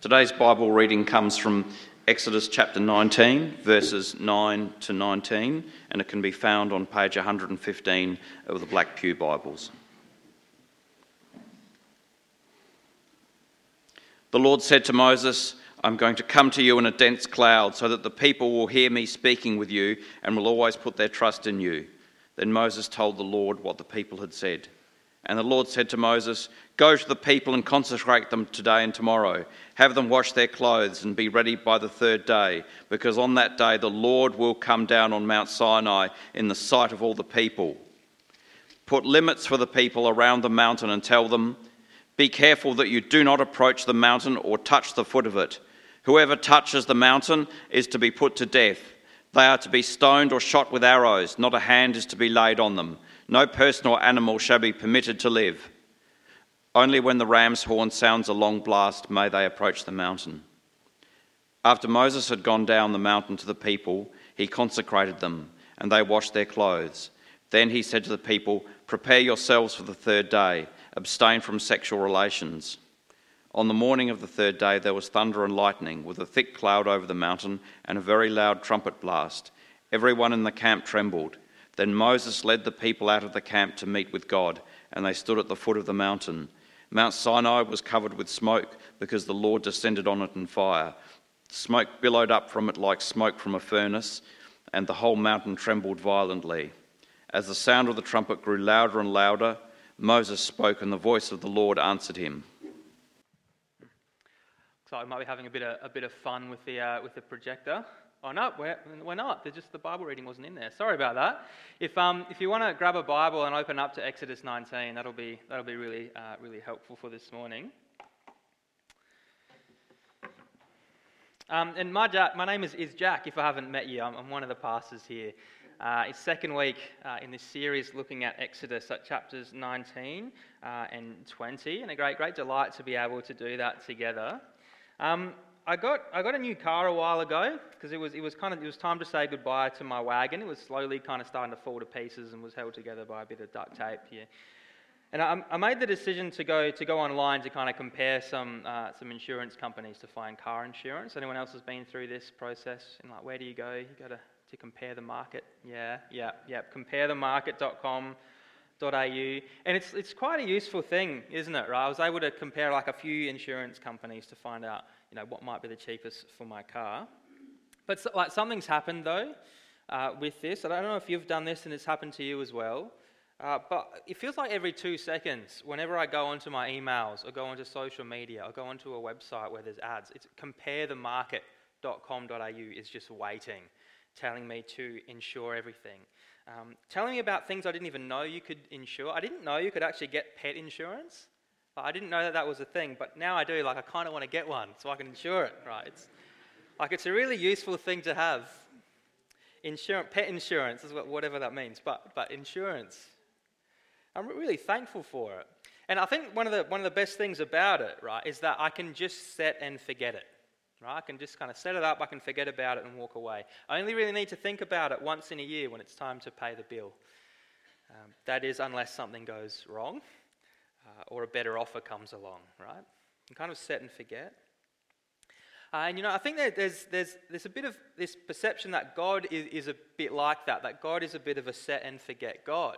Today's Bible reading comes from Exodus chapter 19, verses 9 to 19, and it can be found on page 115 of the Black Pew Bibles. The Lord said to Moses, "I'm going to come to you in a dense cloud so that the people will hear me speaking with you and will always put their trust in you." Then Moses told the Lord what the people had said. And the Lord said to Moses, "Go to the people and consecrate them today and tomorrow. Have them wash their clothes and be ready by the third day, because on that day the Lord will come down on Mount Sinai in the sight of all the people. Put limits for the people around the mountain and tell them, 'Be careful that you do not approach the mountain or touch the foot of it. Whoever touches the mountain is to be put to death. They are to be stoned or shot with arrows. Not a hand is to be laid on them. No person or animal shall be permitted to live. Only when the ram's horn sounds a long blast may they approach the mountain.' After Moses had gone down the mountain to the people, he consecrated them, and they washed their clothes. Then he said to the people, 'Prepare yourselves for the third day. Abstain from sexual relations.' On the morning of the third day there was thunder and lightning, with a thick cloud over the mountain and a very loud trumpet blast. Everyone in the camp trembled. Then Moses led the people out of the camp to meet with God, and they stood at the foot of the mountain. Mount Sinai was covered with smoke because the Lord descended on it in fire. Smoke billowed up from it like smoke from a furnace, and the whole mountain trembled violently. As the sound of the trumpet grew louder and louder, Moses spoke, and the voice of the Lord answered him." So I might be having a bit of fun with the projector. Oh no, we're not. The Bible reading wasn't in there. Sorry about that. If you want to grab a Bible and open up to Exodus 19, that'll be really helpful for this morning. And my name is Jack. If I haven't met you, I'm one of the pastors here. It's second week in this series looking at Exodus, at chapters 19 and 20, and a great delight to be able to do that together. I got a new car a while ago because it was time to say goodbye to my wagon. It was slowly kind of starting to fall to pieces and was held together by a bit of duct tape here. And I made the decision to go online to kind of compare some insurance companies to find car insurance. Anyone else has been through this process? And like, where do you go? You got to compare the market. Yeah. comparethemarket.com.au, and it's quite a useful thing, isn't it? Right? I was able to compare like a few insurance companies to find out, what might be the cheapest for my car. But something's happened though with this. I don't know if you've done this and it's happened to you as well. But it feels like every 2 seconds, whenever I go onto my emails or go onto social media or go onto a website where there's ads, it's comparethemarket.com.au is just waiting, telling me to insure everything. Telling me about things I didn't even know you could insure. I didn't know you could actually get pet insurance. I didn't know that was a thing, but now I do. I kind of want to get one so I can insure it, right? It's a really useful thing to have. Pet insurance is whatever that means, but insurance. I'm really thankful for it. And I think one of the best things about it, right, is that I can just set and forget it. Right? I can just kind of set it up, I can forget about it and walk away. I only really need to think about it once in a year when it's time to pay the bill. That is, unless something goes wrong or a better offer comes along, right? You kind of set and forget. And I think that there's a bit of this perception that God is a bit like that God is a bit of a set and forget God.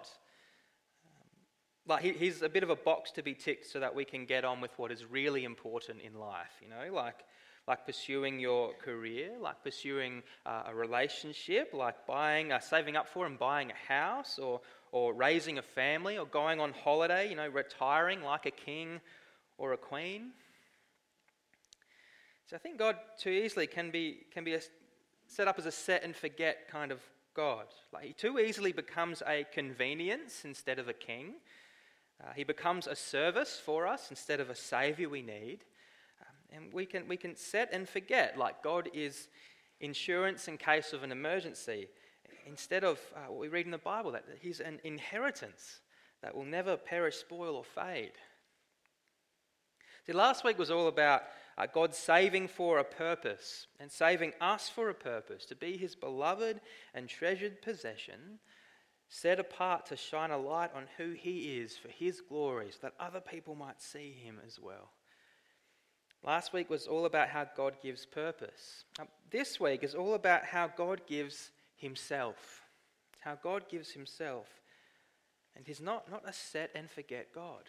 He's a bit of a box to be ticked so that we can get on with what is really important in life, like pursuing your career, like pursuing a relationship, like saving up for and buying a house, or raising a family, or going on holiday, retiring like a king or a queen. So I think God too easily can be set up as a set and forget kind of God. He too easily becomes a convenience instead of a king. He becomes a service for us instead of a saviour we need. And we can set and forget, like God is insurance in case of an emergency, instead of what we read in the Bible, that He's an inheritance that will never perish, spoil, or fade. See, last week was all about God saving for a purpose and saving us for a purpose, to be His beloved and treasured possession, set apart to shine a light on who He is for His glory, so that other people might see Him as well. Last week was all about how God gives purpose. This week is all about how God gives himself. How God gives himself. And he's not a set and forget God.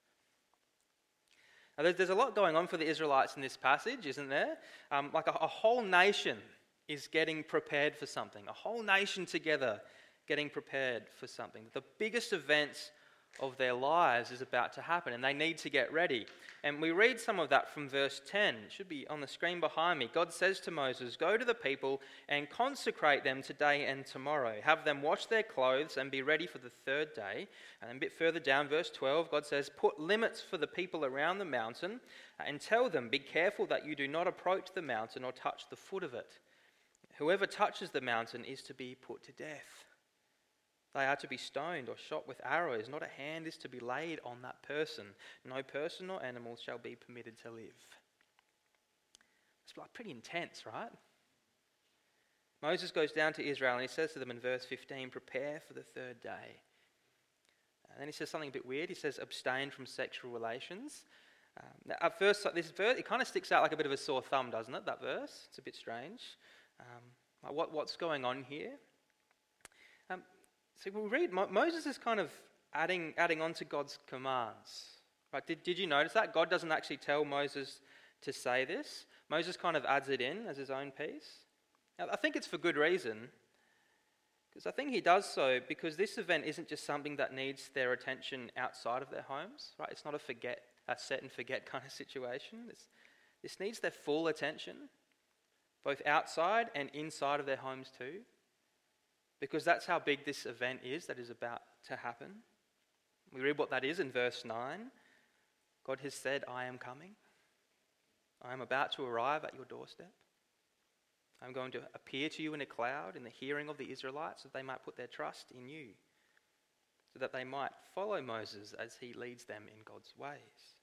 Now, there's a lot going on for the Israelites in this passage, isn't there? Like a whole nation is getting prepared for something. A whole nation together getting prepared for something. The biggest events of their lives is about to happen, and they need to get ready. And we read some of that from verse 10. It should be on the screen behind me. God says to Moses, "Go to the people and consecrate them today and tomorrow. Have them wash their clothes and be ready for the third day." And then a bit further down, verse 12, God says, "Put limits for the people around the mountain and tell them, be careful that you do not approach the mountain or touch the foot of it. Whoever touches the mountain is to be put to death. They are to be stoned or shot with arrows. Not a hand is to be laid on that person. No person or animal shall be permitted to live." It's like pretty intense, right? Moses goes down to Israel and he says to them in verse 15, "Prepare for the third day." And then he says something a bit weird. He says, "Abstain from sexual relations." Now, at first, this verse, it kind of sticks out like a bit of a sore thumb, doesn't it, that verse? It's a bit strange. What's going on here? So we'll read, Moses is kind of adding on to God's commands. Right? Did you notice that? God doesn't actually tell Moses to say this. Moses kind of adds it in as his own piece. Now, I think it's for good reason. Because I think he does so because this event isn't just something that needs their attention outside of their homes. Right? It's not a set and forget kind of situation. This needs their full attention, both outside and inside of their homes too. Because that's how big this event is that is about to happen. We read what that is in verse 9. God has said, "I am coming. I am about to arrive at your doorstep. I'm going to appear to you in a cloud in the hearing of the Israelites, so that they might put their trust in you, so that they might follow Moses as he leads them in God's ways."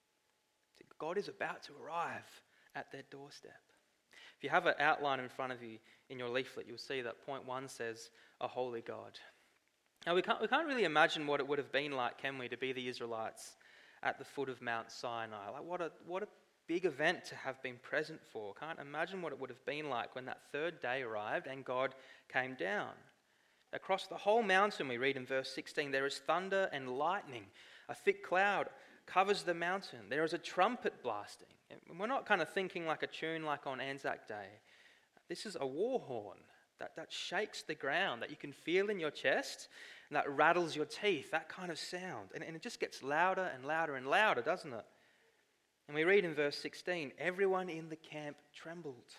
God is about to arrive at their doorstep. If you have an outline in front of you in your leaflet, you'll see that point 1 says, "A holy God." Now, we can't really imagine what it would have been like, can we, to be the Israelites at the foot of Mount Sinai. Like, what a big event to have been present for. Can't imagine what it would have been like when that third day arrived and God came down. Across the whole mountain, we read in verse 16, there is thunder and lightning. A thick cloud covers the mountain. There is a trumpet blasting. And we're not kind of thinking like a tune like on Anzac Day. This is a war horn that shakes the ground, that you can feel in your chest, and that rattles your teeth, that kind of sound. And it just gets louder and louder and louder, doesn't it? And we read in verse 16, everyone in the camp trembled.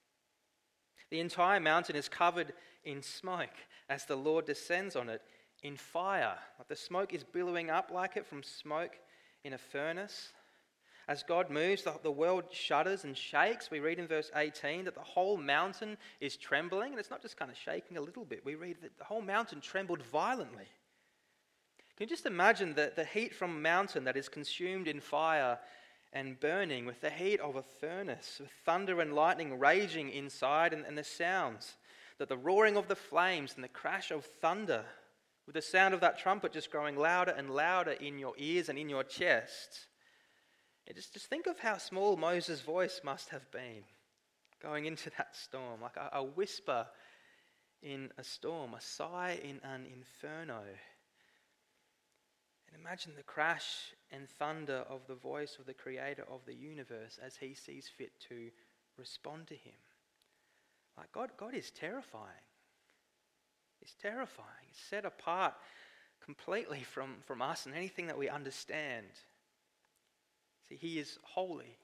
The entire mountain is covered in smoke as the Lord descends on it in fire. Like the smoke is billowing up like it from smoke in a furnace. As God moves, the world shudders and shakes. We read in verse 18 that the whole mountain is trembling, and it's not just kind of shaking a little bit. We read that the whole mountain trembled violently. Can you just imagine the heat from a mountain that is consumed in fire and burning with the heat of a furnace, with thunder and lightning raging inside, and the sounds, that the roaring of the flames and the crash of thunder, with the sound of that trumpet just growing louder and louder in your ears and in your chest. Just think of how small Moses' voice must have been going into that storm, like a whisper in a storm, a sigh in an inferno. And imagine the crash and thunder of the voice of the creator of the universe as he sees fit to respond to him. Like God is terrifying. He's terrifying. He's set apart completely from us and anything that we understand. See, he is holy.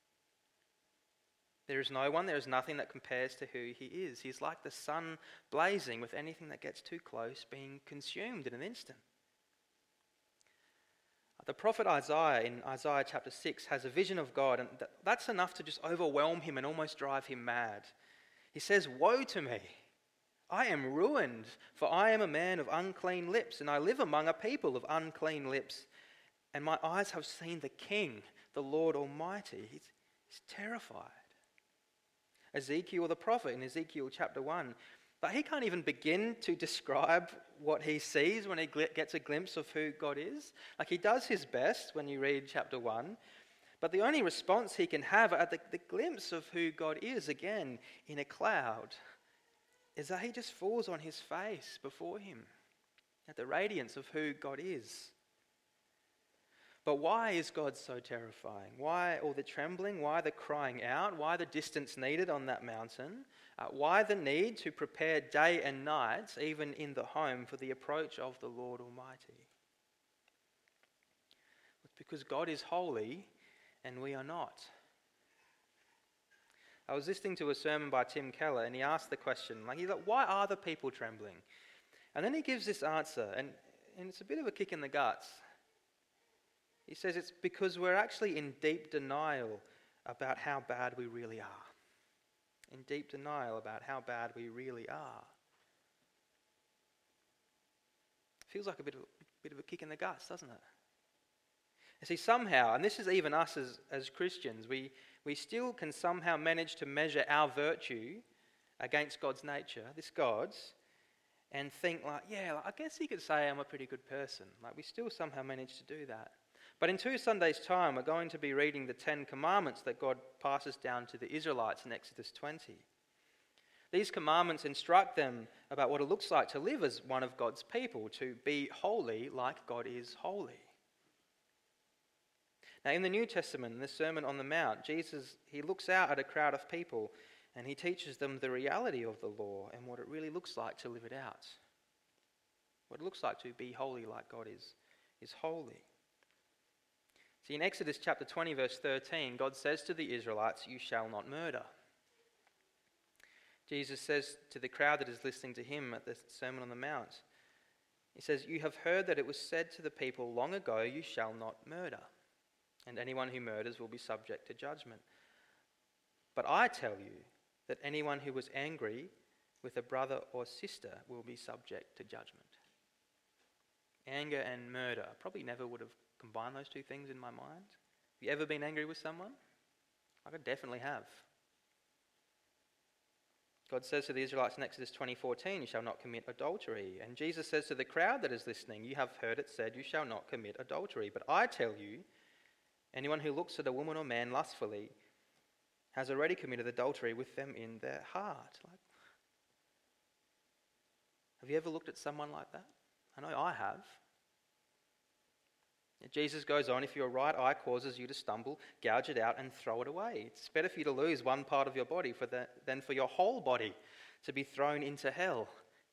There is no one, there is nothing that compares to who he is. He's like the sun blazing, with anything that gets too close being consumed in an instant. The prophet Isaiah in Isaiah chapter 6 has a vision of God, and that's enough to just overwhelm him and almost drive him mad. He says, "Woe to me! I am ruined, for I am a man of unclean lips, and I live among a people of unclean lips. And my eyes have seen the King, the Lord Almighty." He's terrified. Ezekiel the prophet in Ezekiel chapter 1, but he can't even begin to describe what he sees when he gets a glimpse of who God is. Like, he does his best when you read chapter 1, But the only response he can have at the glimpse of who God is again in a cloud is that he just falls on his face before him at the radiance of who God is. But why is God so terrifying? Why all the trembling? Why the crying out? Why the distance needed on that mountain? Why the need to prepare day and night, even in the home, for the approach of the Lord Almighty? It's because God is holy and we are not. I was listening to a sermon by Tim Keller, and he asked the question, he's like, why are the people trembling? And then he gives this answer, and it's a bit of a kick in the guts. He says it's because we're actually in deep denial about how bad we really are. In deep denial about how bad we really are. Feels like a bit of a kick in the guts, doesn't it? You see, somehow, and this is even us as Christians, we still can somehow manage to measure our virtue against God's nature, this God's, and think I guess he could say I'm a pretty good person. We still somehow manage to do that. But in 2 Sundays' time, we're going to be reading the 10 commandments that God passes down to the Israelites in Exodus 20. These commandments instruct them about what it looks like to live as one of God's people, to be holy like God is holy. Now, in the New Testament, in the Sermon on the Mount, Jesus, he looks out at a crowd of people and he teaches them the reality of the law and what it really looks like to live it out. What it looks like to be holy like God is holy. See, in Exodus chapter 20, verse 13, God says to the Israelites, "You shall not murder." Jesus says to the crowd that is listening to him at the Sermon on the Mount, he says, "You have heard that it was said to the people long ago, 'You shall not murder,' and anyone who murders will be subject to judgment. But I tell you that anyone who was angry with a brother or sister will be subject to judgment." Anger and murder. I probably never would have combined those two things in my mind. Have you ever been angry with someone? I definitely have. God says to the Israelites in Exodus 20:14, "You shall not commit adultery." And Jesus says to the crowd that is listening, "You have heard it said, 'You shall not commit adultery.' But I tell you, anyone who looks at a woman or man lustfully has already committed adultery with them in their heart." Have you ever looked at someone like that? I know I have. Jesus goes on, "If your right eye causes you to stumble, gouge it out and throw it away. It's better for you to lose one part of your body than for your whole body to be thrown into hell."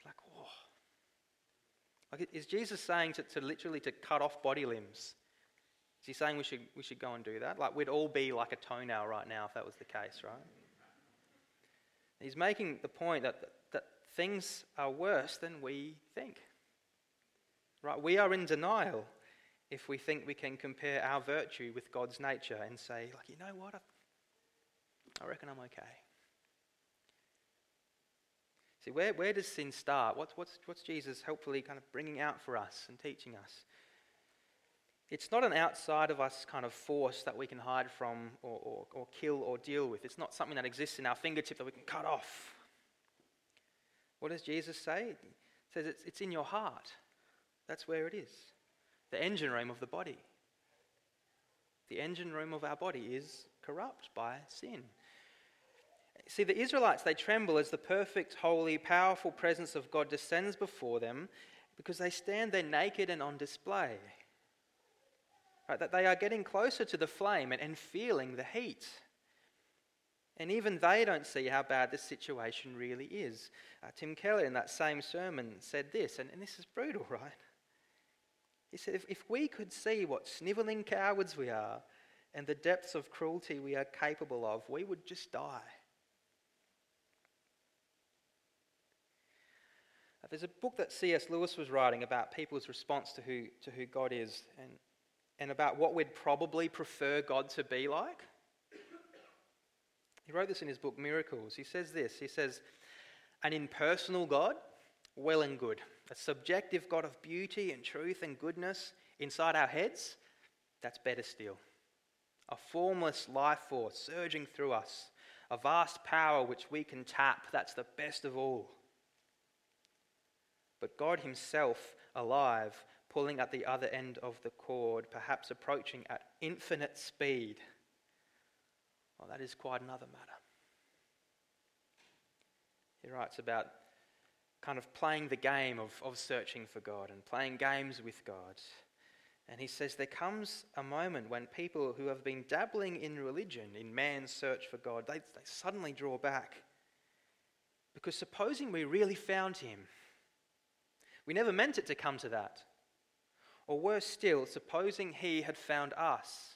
Is Jesus saying to literally to cut off body limbs? Is he saying we should go and do that? We'd all be like a toenail right now if that was the case, right? He's making the point that things are worse than we think. Right? We are in denial if we think we can compare our virtue with God's nature and say, you know what, I reckon I'm okay. See, where does sin start? What's Jesus helpfully kind of bringing out for us and teaching us? It's not an outside of us kind of force that we can hide from or kill or deal with. It's not something that exists in our fingertip that we can cut off. What does Jesus say? He says it's in your heart. That's where it is. The engine room of the body. The engine room of our body is corrupt by sin. See, the Israelites, they tremble as the perfect, holy, powerful presence of God descends before them because they stand there naked and on display. Right, that they are getting closer to the flame and feeling the heat. And even they don't see how bad this situation really is. Tim Keller in that same sermon said this, and this is brutal, right? He said, if we could see what snivelling cowards we are and the depths of cruelty we are capable of, we would just die. There's a book that C.S. Lewis was writing about people's response to who God is and about what we'd probably prefer God to be like. He wrote this in his book, Miracles. He says this, he says, "An impersonal God, well and good. A subjective God of beauty and truth and goodness inside our heads, that's better still. A formless life force surging through us, a vast power which we can tap, that's the best of all. But God himself, alive, pulling at the other end of the cord, perhaps approaching at infinite speed, well, that is quite another matter. He writes about kind of playing the game of searching for God and playing games with God. And he says there comes a moment when people who have been dabbling in religion, in man's search for God, they suddenly draw back. Because supposing we really found him, we never meant it to come to that. Or worse still, supposing he had found us.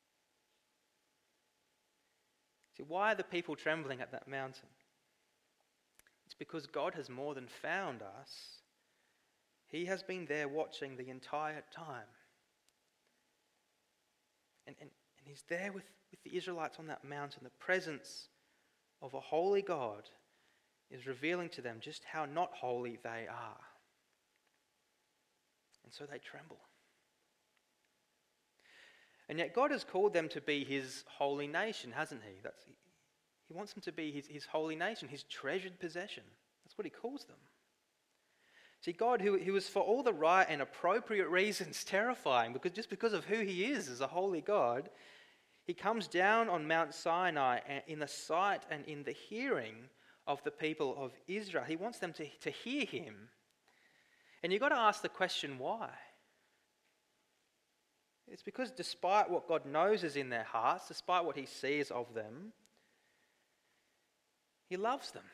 See, why are the people trembling at that mountain? It's because God has more than found us. He has been there watching the entire time. And he's there with the Israelites on that mountain. The presence of a holy God is revealing to them just how not holy they are. And so they tremble. And yet God has called them to be his holy nation, hasn't he? He wants them to be his holy nation, his treasured possession. That's what he calls them. See, God, who is for all the right and appropriate reasons terrifying, because of who he is as a holy God, he comes down on Mount Sinai in the sight and in the hearing of the people of Israel. He wants them to hear him. And you've got to ask the question, why? It's because despite what God knows is in their hearts, despite what he sees of them, he loves them.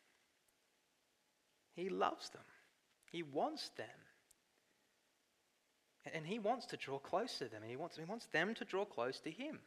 He loves them. He wants them. And he wants to draw close to them. He wants them to draw close to him.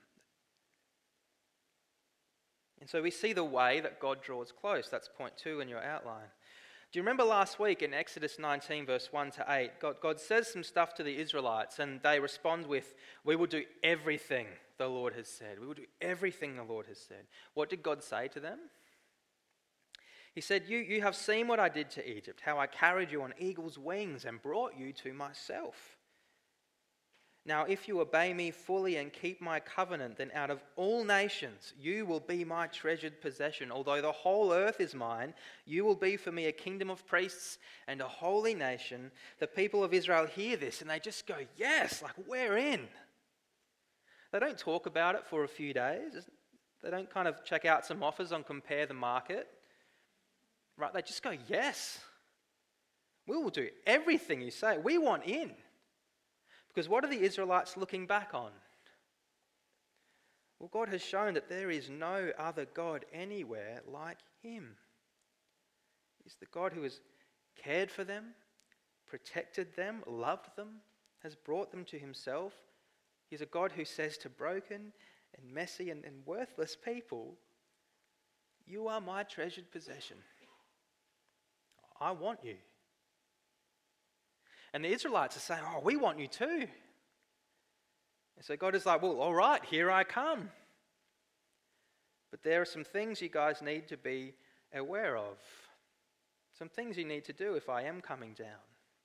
And so we see the way that God draws close. That's point 2 in your outline. Do you remember last week in Exodus 19, verse 1 to 8, God says some stuff to the Israelites and they respond with, "We will do everything the Lord has said. We will do everything the Lord has said." What did God say to them? He said, you have seen what I did to Egypt, how I carried you on eagle's wings and brought you to myself. Now, if you obey me fully and keep my covenant, then out of all nations you will be my treasured possession. Although the whole earth is mine, you will be for me a kingdom of priests and a holy nation. The people of Israel hear this and they just go, yes, like we're in. They don't talk about it for a few days. They don't kind of check out some offers on Compare the Market. Right? They just go, yes. We will do everything you say. We want in. Because what are the Israelites looking back on? Well, God has shown that there is no other God anywhere like him. He's the God who has cared for them, protected them, loved them, has brought them to himself. He's a God who says to broken and messy and worthless people, "You are my treasured possession. I want you." And the Israelites are saying, "Oh, we want you too." And so God is like, "Well, all right, here I come. But there are some things you guys need to be aware of. Some things you need to do if I am coming down.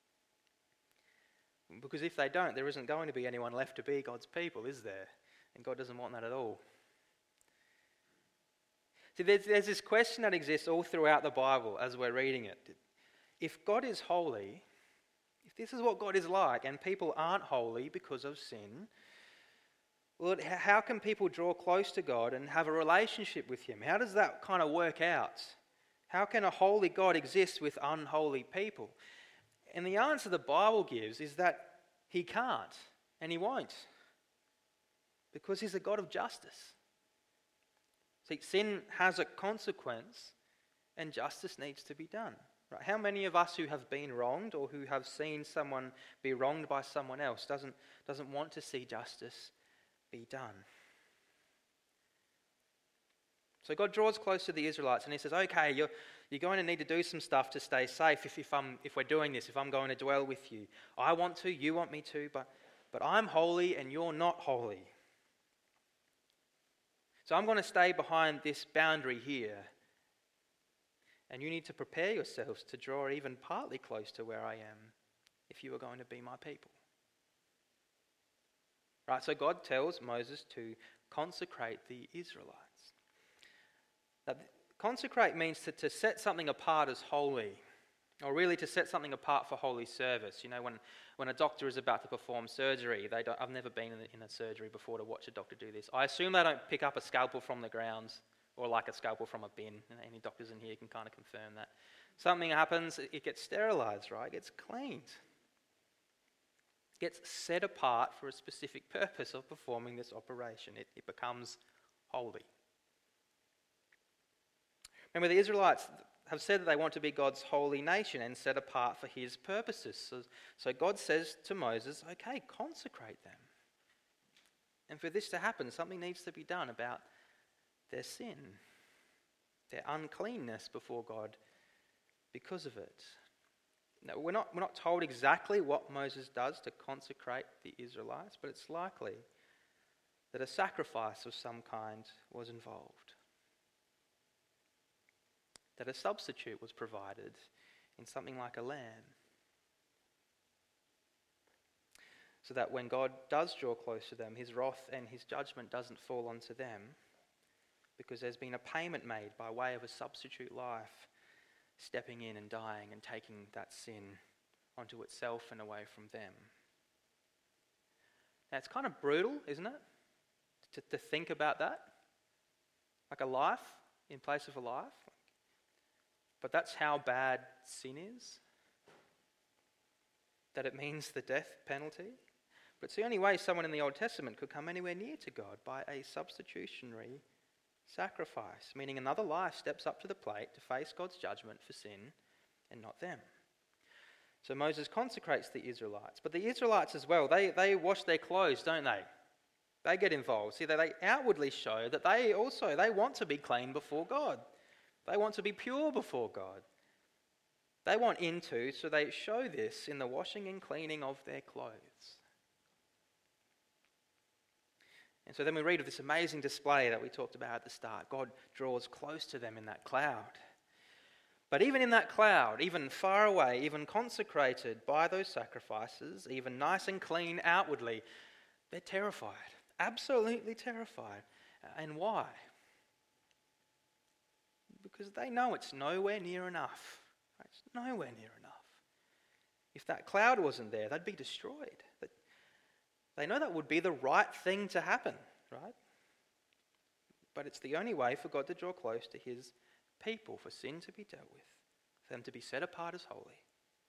Because if they don't, there isn't going to be anyone left to be God's people, is there? And God doesn't want that at all." See, there's this question that exists all throughout the Bible as we're reading it. If God is holy, if this is what God is like, and people aren't holy because of sin, well, how can people draw close to God and have a relationship with him? How does that kind of work out? How can a holy God exist with unholy people? And the answer the Bible gives is that he can't, and he won't, because he's a God of justice. See, sin has a consequence, and justice needs to be done. Right? How many of us who have been wronged or who have seen someone be wronged by someone else doesn't want to see justice be done? So God draws close to the Israelites and he says, "Okay, you're going to need to do some stuff to stay safe if we're doing this, if I'm going to dwell with you. I want to, you want me to, but I'm holy and you're not holy. So I'm going to stay behind this boundary here. And you need to prepare yourselves to draw even partly close to where I am if you are going to be my people." Right, so God tells Moses to consecrate the Israelites. Now, consecrate means to set something apart as holy. Or really to set something apart for holy service. You know, when a doctor is about to perform surgery, I've never been in a surgery before to watch a doctor do this. I assume they don't pick up a scalpel from the ground or like a scalpel from a bin. Any doctors in here can kind of confirm that. Something happens, it gets sterilized, right? It gets cleaned. It gets set apart for a specific purpose of performing this operation. It becomes holy. Remember, the Israelites have said that they want to be God's holy nation and set apart for his purposes. So God says to Moses, okay, consecrate them. And for this to happen, something needs to be done about their sin, their uncleanness before God because of it. Now, we're not told exactly what Moses does to consecrate the Israelites, but it's likely that a sacrifice of some kind was involved. That a substitute was provided in something like a lamb. So that when God does draw close to them, his wrath and his judgment doesn't fall onto them, because there's been a payment made by way of a substitute life stepping in and dying and taking that sin onto itself and away from them. Now it's kind of brutal, isn't it? To think about that. Like a life in place of a life. But that's how bad sin is. That it means the death penalty. But it's the only way someone in the Old Testament could come anywhere near to God, by a substitutionary sacrifice, meaning another life steps up to the plate to face God's judgment for sin and not them. So Moses consecrates the Israelites. But the Israelites as well, they wash their clothes, don't they? They get involved. See, they outwardly show that they want to be clean before God. They want to be pure before God. They want into, so they show this in the washing and cleaning of their clothes. And so then we read of this amazing display that we talked about at the start. God draws close to them in that cloud. But even in that cloud, even far away, even consecrated by those sacrifices, even nice and clean outwardly, they're terrified. Absolutely terrified. And why? Because they know it's nowhere near enough. It's nowhere near enough. If that cloud wasn't there, they'd be destroyed. They know that would be the right thing to happen, right? But it's the only way for God to draw close to his people, for sin to be dealt with, for them to be set apart as holy.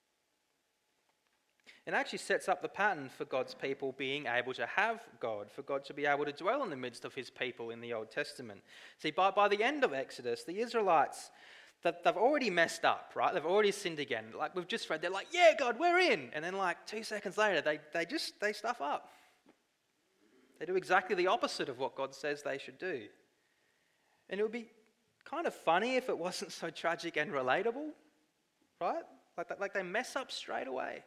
It actually sets up the pattern for God's people being able to have God, for God to be able to dwell in the midst of his people in the Old Testament. See, by the end of Exodus, the Israelites, they've already messed up, right? They've already sinned again. Like we've just read, they're like, yeah, God, we're in. And then like 2 seconds later, they stuff up. They do exactly the opposite of what God says they should do. And it would be kind of funny if it wasn't so tragic and relatable, right? Like they mess up straight away.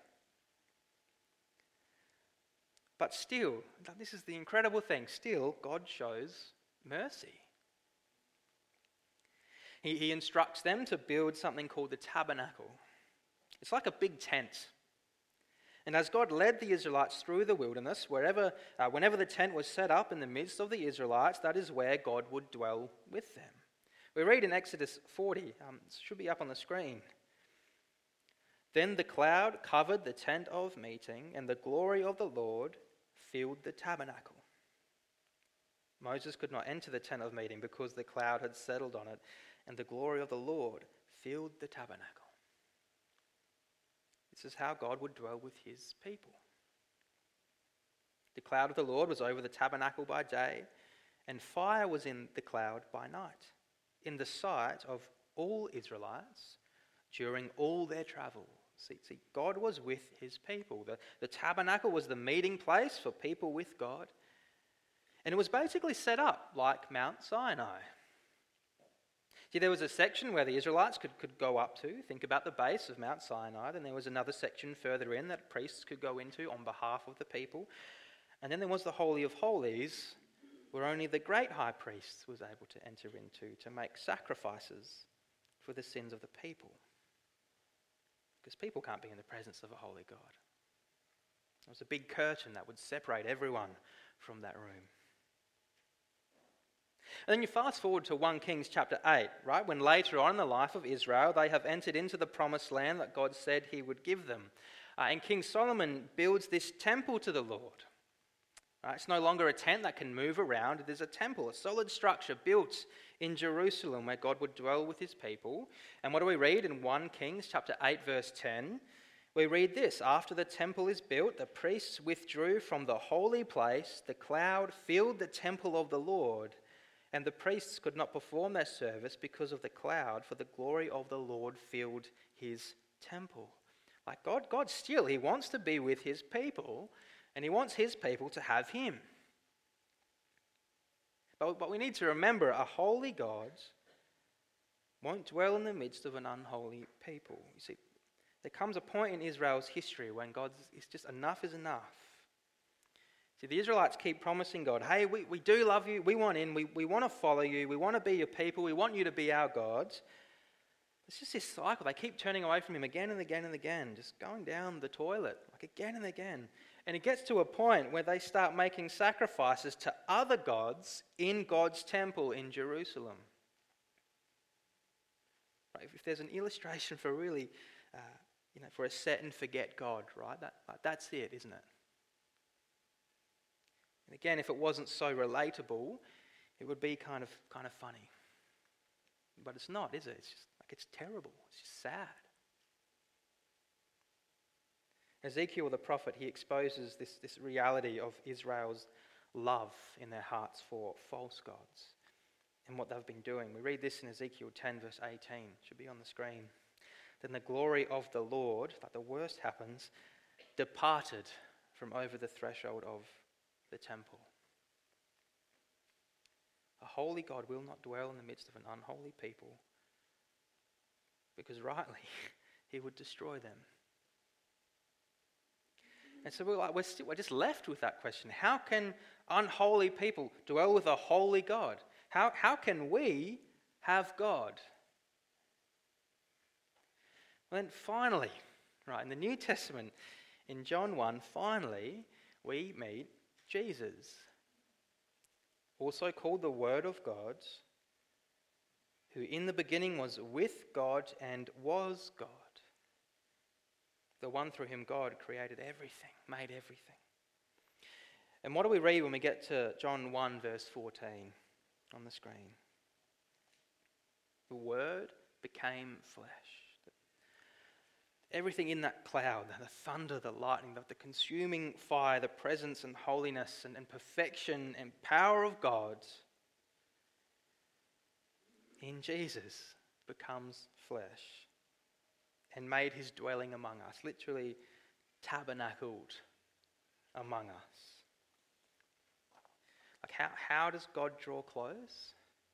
But still, this is the incredible thing, still God shows mercy. He instructs them to build something called the tabernacle. It's like a big tent. And as God led the Israelites through the wilderness, whenever the tent was set up in the midst of the Israelites, that is where God would dwell with them. We read in Exodus 40, it should be up on the screen. Then the cloud covered the tent of meeting, and the glory of the Lord filled the tabernacle. Moses could not enter the tent of meeting because the cloud had settled on it, and the glory of the Lord filled the tabernacle. This is how God would dwell with his people. The cloud of the Lord was over the tabernacle by day, and fire was in the cloud by night, in the sight of all Israelites during all their travel. See, God was with his people. The tabernacle was the meeting place for people with God. And it was basically set up like Mount Sinai. See, there was a section where the Israelites could go up to, think about the base of Mount Sinai. Then there was another section further in that priests could go into on behalf of the people. And then there was the Holy of Holies, where only the great high priest was able to enter into to make sacrifices for the sins of the people. Because people can't be in the presence of a holy God. There was a big curtain that would separate everyone from that room. And then you fast forward to 1 Kings chapter 8, right? When later on in the life of Israel, they have entered into the promised land that God said he would give them. And King Solomon builds this temple to the Lord. Right? It's no longer a tent that can move around. It is a temple, a solid structure built in Jerusalem where God would dwell with his people. And what do we read in 1 Kings chapter 8 verse 10? We read this: after the temple is built, the priests withdrew from the holy place. The cloud filled the temple of the Lord, and the priests could not perform their service because of the cloud, for the glory of the Lord filled his temple. Like God still, he wants to be with his people, and he wants his people to have him. But we need to remember, a holy God won't dwell in the midst of an unholy people. You see, there comes a point in Israel's history when God is just enough is enough. See, the Israelites keep promising God, hey, we do love you, we want in, we want to follow you, we want to be your people, we want you to be our God. It's just this cycle. They keep turning away from him again and again and again, just going down the toilet, like again and again. And it gets to a point where they start making sacrifices to other gods in God's temple in Jerusalem. Right? If there's an illustration for really, for a set and forget God, right? That's it, isn't it? And again, if it wasn't so relatable, it would be kind of funny. But it's not, is it? It's terrible. It's just sad. Ezekiel the prophet, he exposes this reality of Israel's love in their hearts for false gods and what they've been doing. We read this in Ezekiel 10 verse 18. It should be on the screen. Then the glory of the Lord, like the worst happens, departed from over the threshold of the temple. A holy God will not dwell in the midst of an unholy people, because rightly, he would destroy them. And so we're just left with that question. How can unholy people dwell with a holy God? How can we have God? Well, then finally, right, in the New Testament, in John 1, finally, we meet Jesus, also called the Word of God, who in the beginning was with God and was God. The one through whom God created everything, made everything. And what do we read when we get to John 1 verse 14 on the screen? The Word became flesh. Everything in that cloud, the thunder, the lightning, the consuming fire, the presence and holiness and perfection and power of God in Jesus becomes flesh and made his dwelling among us, literally tabernacled among us. Like how does God draw close?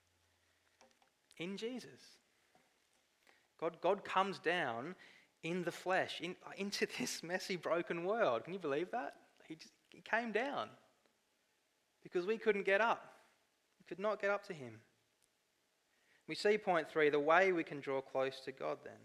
In Jesus. God comes down in the flesh, into this messy, broken world. Can you believe that? He came down because we couldn't get up. We could not get up to him. We see point 3, the way we can draw close to God then.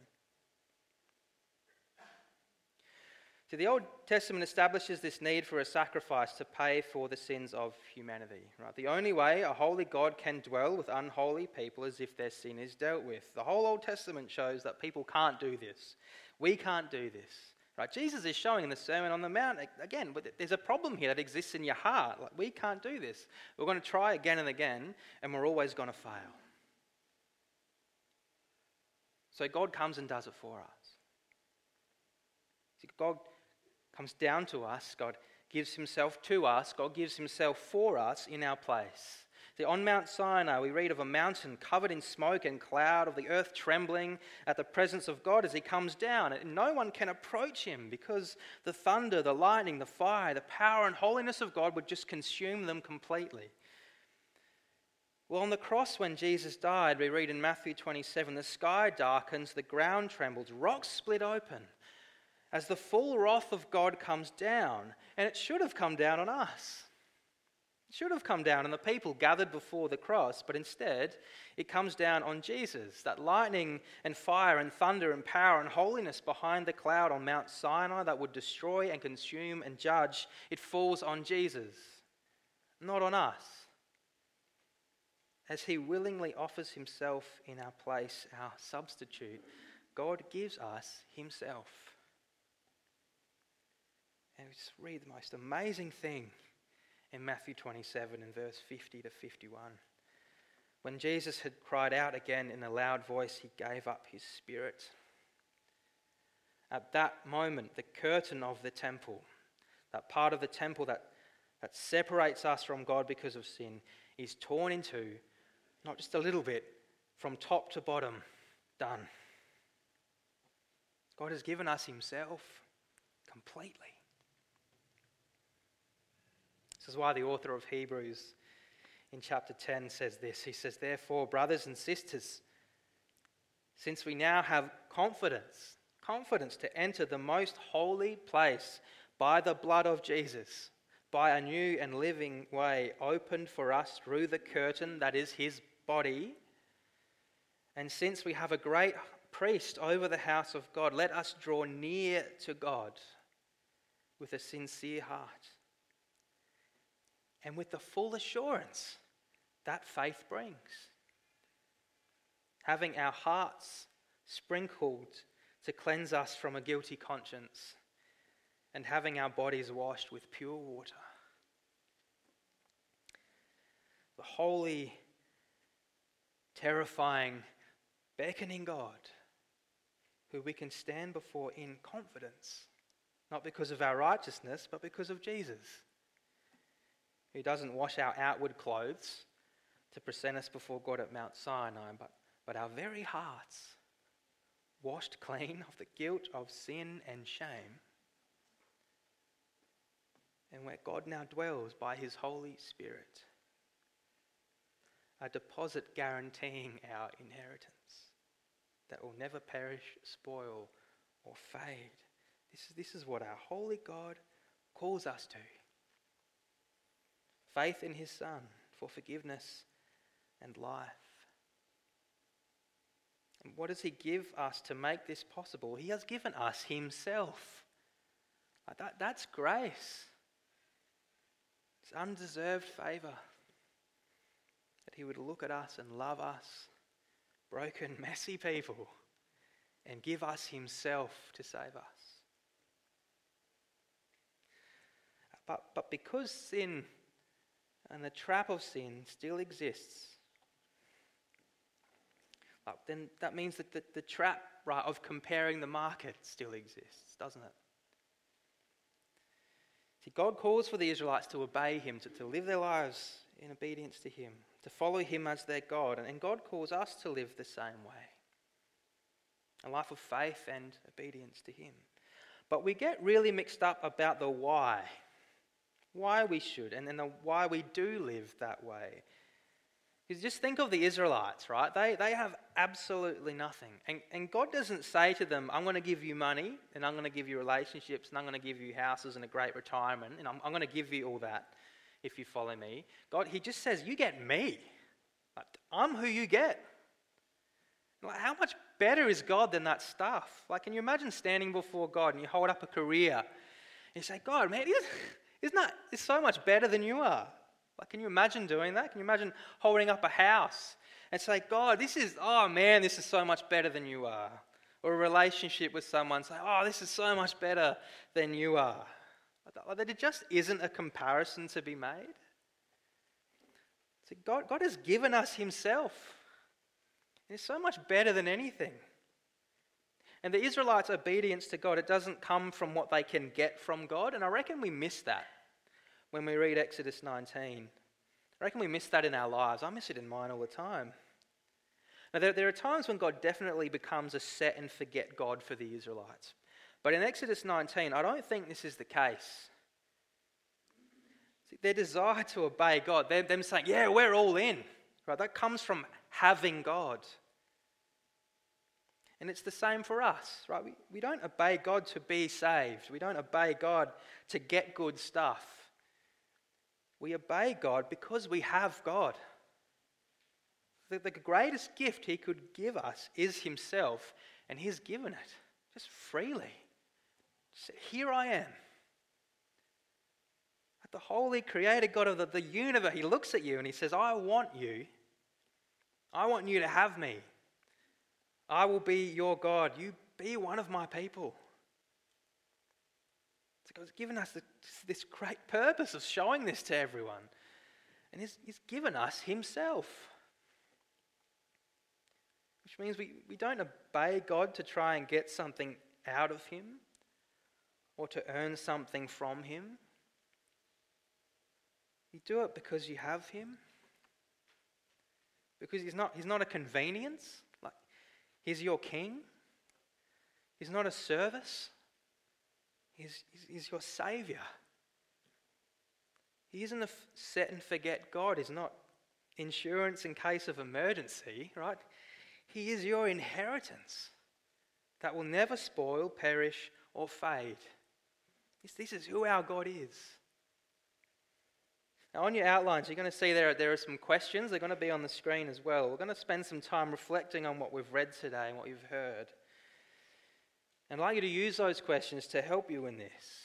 So the Old Testament establishes this need for a sacrifice to pay for the sins of humanity. Right? The only way a holy God can dwell with unholy people is if their sin is dealt with. The whole Old Testament shows that people can't do this. We can't do this. Right? Jesus is showing in the Sermon on the Mount, again, but there's a problem here that exists in your heart. Like, we can't do this. We're going to try again and again, and we're always going to fail. So God comes and does it for us. See, God comes down to us. God gives himself to us. God gives himself for us in our place. See, on Mount Sinai, we read of a mountain covered in smoke and cloud, of the earth trembling at the presence of God as he comes down. And no one can approach him because the thunder, the lightning, the fire, the power and holiness of God would just consume them completely. Well, on the cross when Jesus died, we read in Matthew 27, the sky darkens, the ground trembles, rocks split open as the full wrath of God comes down. And it should have come down on us. It should have come down on the people gathered before the cross, but instead it comes down on Jesus. That lightning and fire and thunder and power and holiness behind the cloud on Mount Sinai that would destroy and consume and judge, it falls on Jesus, not on us. as he willingly offers himself in our place, our substitute, God gives us himself. And we just read the most amazing thing in Matthew 27 and verse 50 to 51. When Jesus had cried out again in a loud voice, he gave up his spirit. At that moment, the curtain of the temple, that part of the temple that separates us from God because of sin, is torn in two, not just a little bit, from top to bottom, done. God has given us himself completely. This is why the author of Hebrews in chapter 10 says this. He says, "Therefore, brothers and sisters, since we now have confidence to enter the most holy place by the blood of Jesus, by a new and living way opened for us through the curtain that is his body, and since we have a great priest over the house of God, let us draw near to God with a sincere heart and with the full assurance that faith brings, having our hearts sprinkled to cleanse us from a guilty conscience, and having our bodies washed with pure water." The holy, terrifying, beckoning God, who we can stand before in confidence, not because of our righteousness, but because of Jesus, who doesn't wash our outward clothes to present us before God at Mount Sinai, but our very hearts, washed clean of the guilt of sin and shame, and where God now dwells by his Holy Spirit, a deposit guaranteeing our inheritance that will never perish, spoil, or fade. This is what our holy God calls us to. Faith in his Son for forgiveness and life. And what does he give us to make this possible? He has given us himself. That's grace. It's undeserved favour. That he would look at us and love us, broken, messy people, and give us himself to save us. But because sin and the trap of sin still exists, then that means that the trap, right, of comparing the market still exists, doesn't it? See, God calls for the Israelites to obey him, to live their lives in obedience to him, to follow him as their God. And God calls us to live the same way. A life of faith and obedience to him. But we get really mixed up about the why we should, and then the why we do live that way. Because just think of the Israelites, right? They have absolutely nothing. And God doesn't say to them, I'm going to give you money, and I'm going to give you relationships, and I'm going to give you houses and a great retirement, and I'm going to give you all that if you follow me. God, he just says, you get me. Like, I'm who you get. Like, how much better is God than that stuff? Like, can you imagine standing before God and you hold up a career and you say, God, man, isn't that it's so much better than you are? Like, can you imagine doing that? Can you imagine holding up a house and say, God, this is so much better than you are? Or a relationship with someone, say, oh, this is so much better than you are. Like, there just isn't a comparison to be made. See, God has given us himself. It's so much better than anything. And the Israelites' obedience to God, it doesn't come from what they can get from God. And I reckon we miss that when we read Exodus 19. I reckon we miss that in our lives. I miss it in mine all the time. Now, there are times when God definitely becomes a set and forget God for the Israelites. But in Exodus 19, I don't think this is the case. See, their desire to obey God, them saying, yeah, we're all in. Right? That comes from having God. And it's the same for us, right? We don't obey God to be saved. We don't obey God to get good stuff. We obey God because we have God. The greatest gift he could give us is himself, and he's given it just freely. Just, here I am. The holy creator God of the universe, he looks at you and he says, I want you. I want you to have me. I will be your God. You be one of my people. So God's given us this great purpose of showing this to everyone. And He's given us Himself. Which means we don't obey God to try and get something out of Him or to earn something from Him. You do it because you have Him. Because He's not a convenience. Like, He's your King. He's not a service. He's your Saviour. He isn't a set and forget God. He's not insurance in case of emergency, right? He is your inheritance that will never spoil, perish, or fade. This is who our God is. Now on your outlines, you're going to see there are some questions. They're going to be on the screen as well. We're going to spend some time reflecting on what we've read today and what you've heard. And I'd like you to use those questions to help you in this.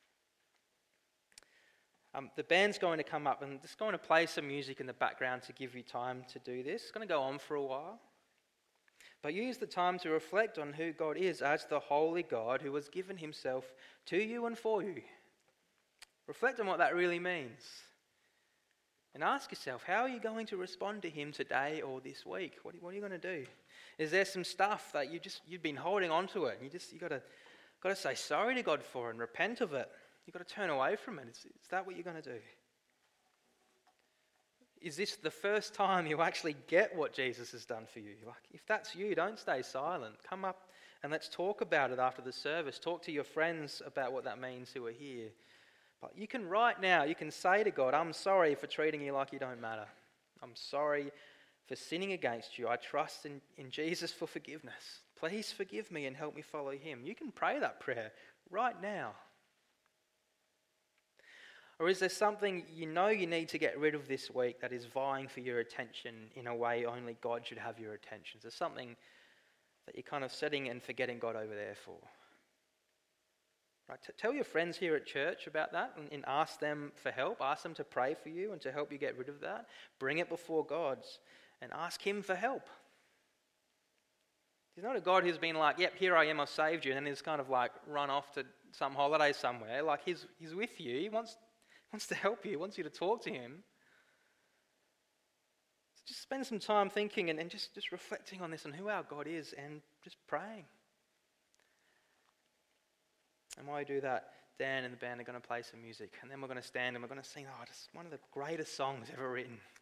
The band's going to come up and just going to play some music in the background to give you time to do this. It's going to go on for a while. But use the time to reflect on who God is as the holy God who has given Himself to you and for you. Reflect on what that really means. And ask yourself, how are you going to respond to Him today or this week? What are you going to do? Is there some stuff that you've been holding on to it and you got to say sorry to God for it and repent of it? You've got to turn away from it. Is that what you're going to do? Is this the first time you actually get what Jesus has done for you? Like, if that's you, don't stay silent. Come up and let's talk about it after the service. Talk to your friends about what that means who are here. But you can right now, you can say to God, I'm sorry for treating you like you don't matter. I'm sorry for sinning against you. I trust in Jesus for forgiveness. Please forgive me and help me follow Him. You can pray that prayer right now. Or is there something you know you need to get rid of this week that is vying for your attention in a way only God should have your attention? Is there something that you're kind of setting and forgetting God over there for? Right, tell your friends here at church about that and ask them for help. Ask them to pray for you and to help you get rid of that. Bring it before God and ask Him for help. He's not a God who's been like, yep, here I am, I've saved you, and then he's kind of like run off to some holiday somewhere. Like he's with you. He wants to help you. He wants you to talk to Him. So just spend some time thinking and just reflecting on this and who our God is and just praying. And while you do that, Dan and the band are going to play some music. And then we're going to stand and we're going to sing, just one of the greatest songs ever written.